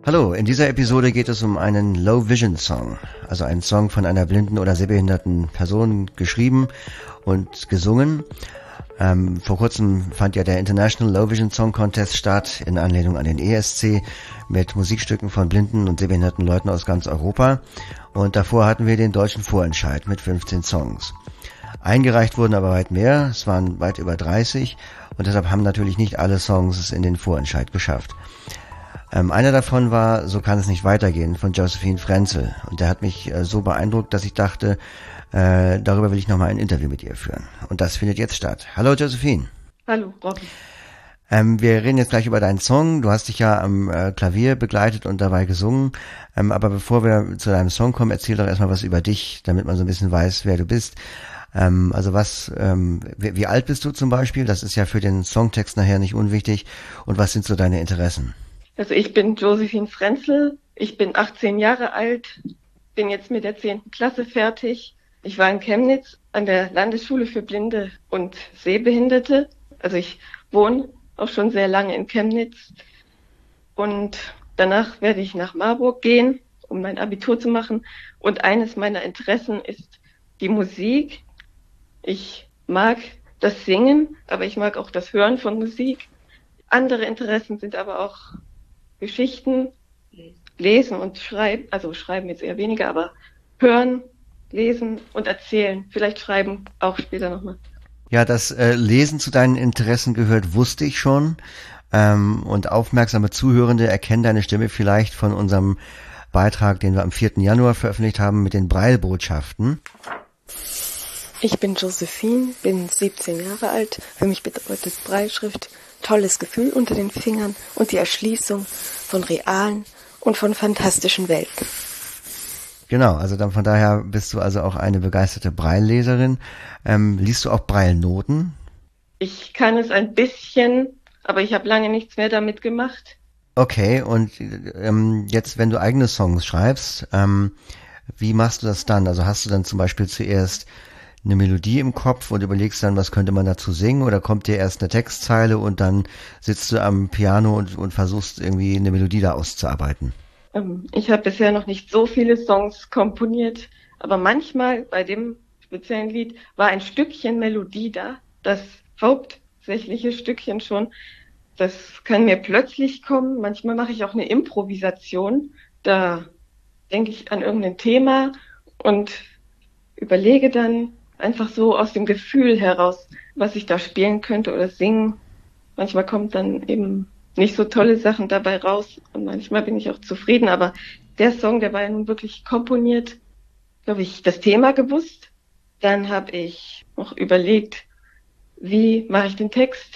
Hallo, in dieser Episode geht es um einen Low Vision Song, also einen Song von einer blinden oder sehbehinderten Person geschrieben und gesungen. Vor kurzem fand ja der International Low Vision Song Contest statt, in Anlehnung an den ESC, mit Musikstücken von blinden und sehbehinderten Leuten aus ganz Europa. Und davor hatten wir den deutschen Vorentscheid mit 15 Songs. Eingereicht wurden aber weit mehr, es waren weit über 30 und deshalb haben natürlich nicht alle Songs es in den Vorentscheid geschafft. Einer davon war "So kann es nicht weitergehen" von Josephine Frenzel, und der hat mich so beeindruckt, dass ich dachte, darüber will ich nochmal ein Interview mit ihr führen. Und das findet jetzt statt. Hallo Josephine. Hallo Robin. Wir reden jetzt gleich über deinen Song. Du hast dich ja am Klavier begleitet und dabei gesungen. Aber bevor wir zu deinem Song kommen, erzähl doch erstmal was über dich, damit man so ein bisschen weiß, wer du bist. Wie alt bist du zum Beispiel? Das ist ja für den Songtext nachher nicht unwichtig. Und was sind so deine Interessen? Also ich bin Josephine Frenzel, ich bin 18 Jahre alt, bin jetzt mit der 10. Klasse fertig. Ich war in Chemnitz an der Landesschule für Blinde und Sehbehinderte. Also ich wohne auch schon sehr lange in Chemnitz. Und danach werde ich nach Marburg gehen, um mein Abitur zu machen. Und eines meiner Interessen ist die Musik. Ich mag das Singen, aber ich mag auch das Hören von Musik. Andere Interessen sind aber auch Geschichten, lesen und schreiben, also schreiben jetzt eher weniger, aber hören, lesen und erzählen. Vielleicht schreiben auch später nochmal. Ja, dass Lesen zu deinen Interessen gehört, wusste ich schon. Und aufmerksame Zuhörende erkennen deine Stimme vielleicht von unserem Beitrag, den wir am 4. Januar veröffentlicht haben mit den Braille-Botschaften. Ich bin Josephine, bin 17 Jahre alt. Für mich bedeutet Brailleschrift tolles Gefühl unter den Fingern und die Erschließung von realen und von fantastischen Welten. Genau, also dann von daher bist du also auch eine begeisterte Braille-Leserin. Liest du auch Braille-Noten? Ich kann es ein bisschen, aber ich habe lange nichts mehr damit gemacht. Okay, und jetzt, wenn du eigene Songs schreibst, wie machst du das dann? Also hast du dann zum Beispiel zuerst eine Melodie im Kopf und überlegst dann, was könnte man dazu singen, oder kommt dir erst eine Textzeile und dann sitzt du am Piano und versuchst irgendwie eine Melodie da auszuarbeiten? Ich habe bisher noch nicht so viele Songs komponiert, aber manchmal bei dem speziellen Lied war ein Stückchen Melodie da, das hauptsächliche Stückchen schon. Das kann mir plötzlich kommen. Manchmal mache ich auch eine Improvisation. Da denke ich an irgendein Thema und überlege dann einfach so aus dem Gefühl heraus, was ich da spielen könnte oder singen. Manchmal kommt dann eben nicht so tolle Sachen dabei raus und manchmal bin ich auch zufrieden. Aber der Song, der war ja nun wirklich komponiert, glaube ich, das Thema gewusst. Dann habe ich noch überlegt, wie mache ich den Text,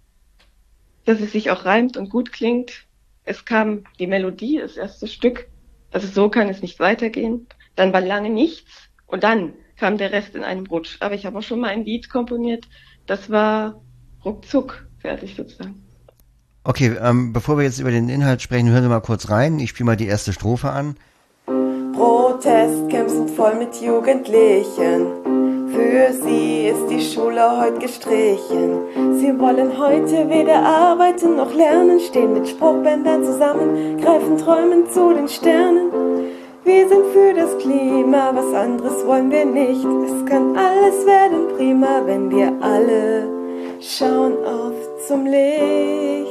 dass es sich auch reimt und gut klingt. Es kam die Melodie, das erste Stück. Also so kann es nicht weitergehen. Dann war lange nichts und dann kam der Rest in einem Rutsch. Aber ich habe auch schon mal ein Lied komponiert, das war ruckzuck fertig sozusagen. Okay, bevor wir jetzt über den Inhalt sprechen, hören wir mal kurz rein. Ich spiele mal die erste Strophe an. Protestcamps sind voll mit Jugendlichen. Für sie ist die Schule heute gestrichen. Sie wollen heute weder arbeiten noch lernen, stehen mit Spruchbändern zusammen, greifen träumend zu den Sternen. Wir sind für das Klima, was anderes wollen wir nicht. Es kann alles werden prima, wenn wir alle schauen auf zum Licht.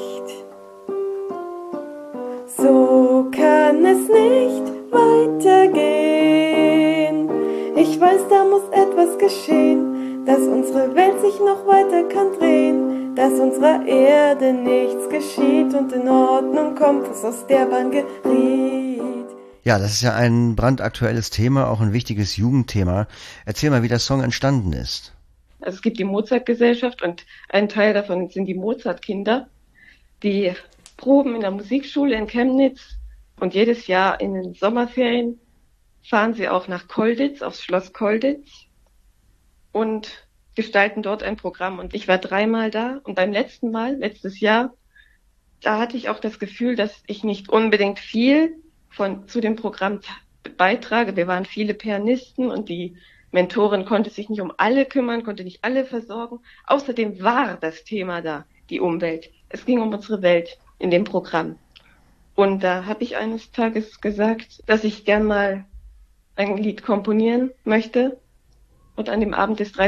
So kann es nicht weitergehen. Ich weiß, da muss etwas geschehen, dass unsere Welt sich noch weiter kann drehen, dass unserer Erde nichts geschieht und in Ordnung kommt, was aus der Bahn geriet. Ja, das ist ja ein brandaktuelles Thema, auch ein wichtiges Jugendthema. Erzähl mal, wie der Song entstanden ist. Also es gibt die Mozart-Gesellschaft und ein Teil davon sind die Mozart-Kinder, die proben in der Musikschule in Chemnitz und jedes Jahr in den Sommerferien fahren sie auch nach Colditz, aufs Schloss Colditz und gestalten dort ein Programm. Und ich war 3-mal da und beim letzten Mal, letztes Jahr, da hatte ich auch das Gefühl, dass ich nicht unbedingt viel zu dem Programm beitrage. Wir waren viele Pianisten und die Mentorin konnte sich nicht um alle kümmern, konnte nicht alle versorgen. Außerdem war das Thema da, die Umwelt. Es ging um unsere Welt in dem Programm. Und da habe ich eines Tages gesagt, dass ich gern mal ein Lied komponieren möchte. Und an dem Abend des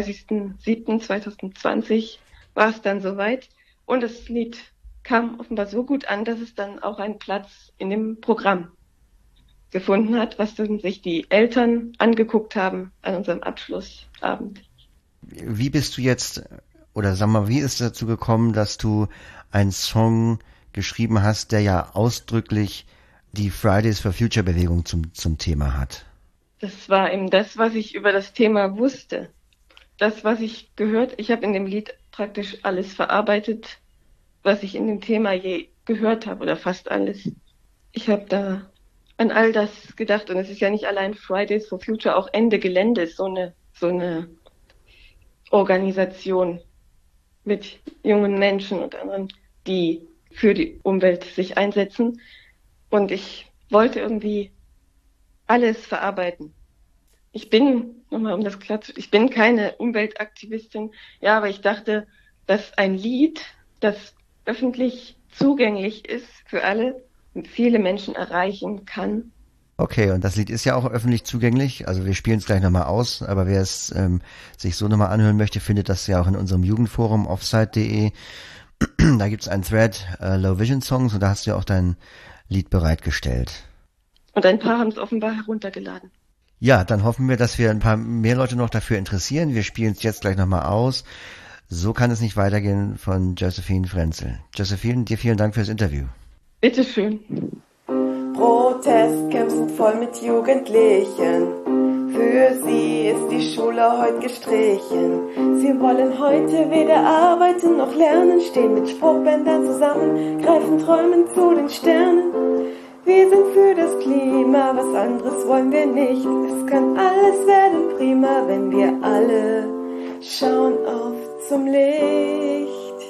30.07.2020 war es dann soweit. Und das Lied kam offenbar so gut an, dass es dann auch einen Platz in dem Programm gefunden hat, was dann sich die Eltern angeguckt haben an unserem Abschlussabend. Wie bist du jetzt, oder sag mal, wie ist es dazu gekommen, dass du einen Song geschrieben hast, der ja ausdrücklich die Fridays for Future Bewegung zum Thema hat? Das war eben das, was ich über das Thema wusste. Das, was ich gehört, ich habe in dem Lied praktisch alles verarbeitet, was ich in dem Thema je gehört habe, oder fast alles. Ich habe da an all das gedacht, und es ist ja nicht allein Fridays for Future, auch Ende Gelände ist so eine Organisation mit jungen Menschen und anderen, die für die Umwelt sich einsetzen. Und ich wollte irgendwie alles verarbeiten. Ich bin, nochmal um das klar zu, ich bin keine Umweltaktivistin, ja, aber ich dachte, dass ein Lied, das öffentlich zugänglich ist für alle und viele Menschen erreichen kann. Okay, und das Lied ist ja auch öffentlich zugänglich, also wir spielen es gleich nochmal aus, aber wer es sich so nochmal anhören möchte, findet das ja auch in unserem Jugendforum offside.de. Da gibt's einen Thread, Low Vision Songs, und da hast du ja auch dein Lied bereitgestellt. Und ein paar haben es offenbar heruntergeladen. Ja, dann hoffen wir, dass wir ein paar mehr Leute noch dafür interessieren. Wir spielen es jetzt gleich nochmal aus. So kann es nicht weitergehen von Josephine Frenzel. Josephine, dir vielen Dank fürs Interview. Bitteschön. Protestcamps sind voll mit Jugendlichen. Für sie ist die Schule heute gestrichen. Sie wollen heute weder arbeiten noch lernen, stehen mit Spruchbändern zusammen, greifen träumen zu den Sternen. Wir sind für das Klima, was anderes wollen wir nicht. Es kann alles werden prima, wenn wir alle schauen auf zum Licht.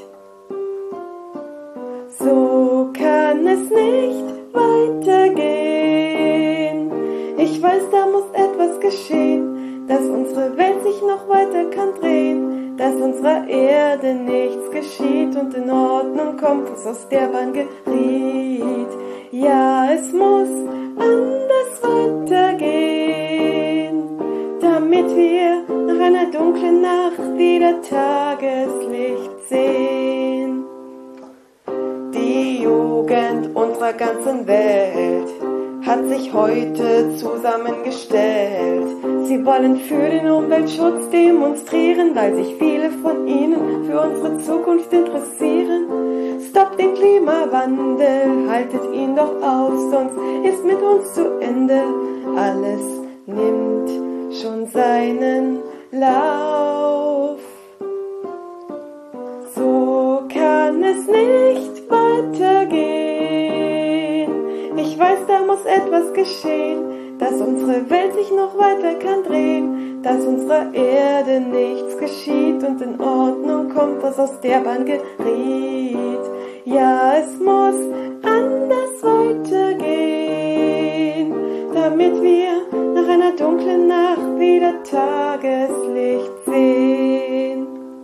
So kann es nicht weitergehen. Ich weiß, da muss etwas geschehen, dass unsere Welt sich noch weiter kann drehen, dass unserer Erde nichts geschieht und in Ordnung kommt, was aus der Bahn geriet. Ja, es muss anders weitergehen, damit wir nach einer dunklen Nacht wieder Tageslicht sehen. Die Jugend unserer ganzen Welt hat sich heute zusammengestellt. Sie wollen für den Umweltschutz demonstrieren, weil sich viele von ihnen für unsere Zukunft interessieren. Stoppt den Klimawandel, haltet ihn doch auf, sonst ist mit uns zu Ende. Alles nimmt schon seinen Lauf. So kann es nicht weitergehen. Ich weiß, da muss etwas geschehen, dass unsere Welt sich noch weiter kann drehen, dass unserer Erde nichts geschieht und in Ordnung kommt, was aus der Bahn geriet. Ja, es muss anders weitergehen, damit wir nach einer dunklen Nacht wieder Tageslicht sehen.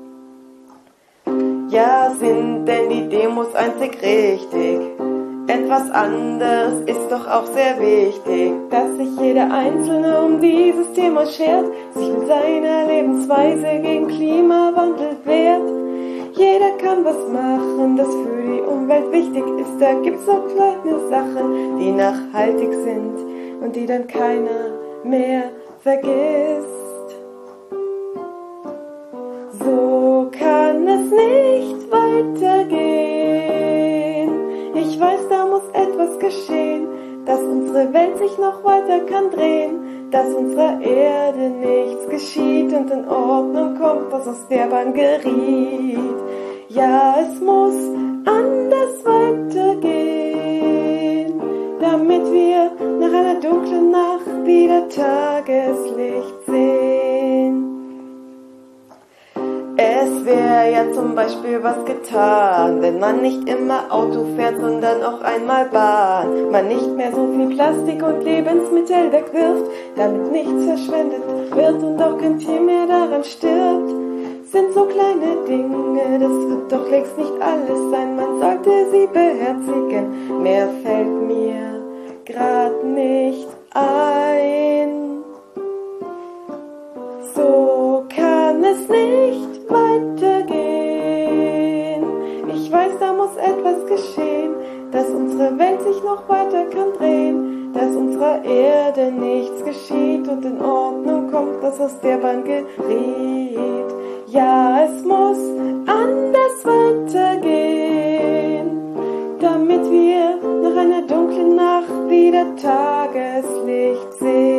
Ja, sind denn die Demos einzig richtig? Etwas anderes ist doch auch sehr wichtig, dass sich jeder Einzelne um dieses Thema schert, sich mit seiner Lebensweise gegen Klimawandel wehrt. Jeder kann was machen, das für die Umwelt wichtig ist. Da gibt's auch kleine Sachen, die nachhaltig sind und die dann keiner mehr vergisst. So kann es nicht weitergehen. Ich weiß, da muss etwas geschehen, dass unsere Welt sich noch weiter kann drehen, dass unserer Erde nichts geschieht und in Ordnung kommt, was aus der Bahn geriet. Ja, es muss anders weitergehen, damit wir nach einer dunklen Nacht wieder Tageslicht sehen. Es wäre ja zum Beispiel was getan, wenn man nicht immer Auto fährt, sondern auch einmal Bahn. Man nicht mehr so viel Plastik und Lebensmittel wegwirft, damit nichts verschwendet wird und auch kein Tier mehr daran stirbt. Sind so kleine kleine Dinge, das wird doch längst nicht alles sein, man sollte sie beherzigen. Mehr fällt mir grad nicht ein. So kann es nicht weitergehen. Ich weiß, da muss etwas geschehen, dass unsere Welt sich noch weiter kann drehen, dass unserer Erde nichts geschieht und in Ordnung kommt, was aus der Bahn gerät. Ja, es muss anders weitergehen, damit wir nach einer dunklen Nacht wieder Tageslicht sehen.